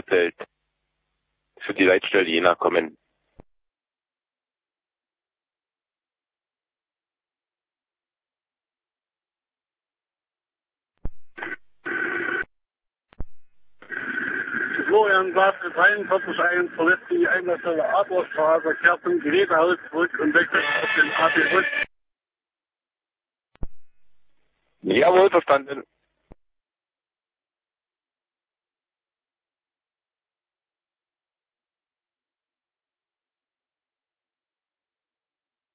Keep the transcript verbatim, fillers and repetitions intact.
Bielefeld für die Leitstelle Jena kommen. Florian Glasel dreiundvierzig eins verlässt die Einlassstelle Adlerstraße, kehrt zum Gerätehaus zurück und wechselt auf den A B Rück. Jawohl, verstanden.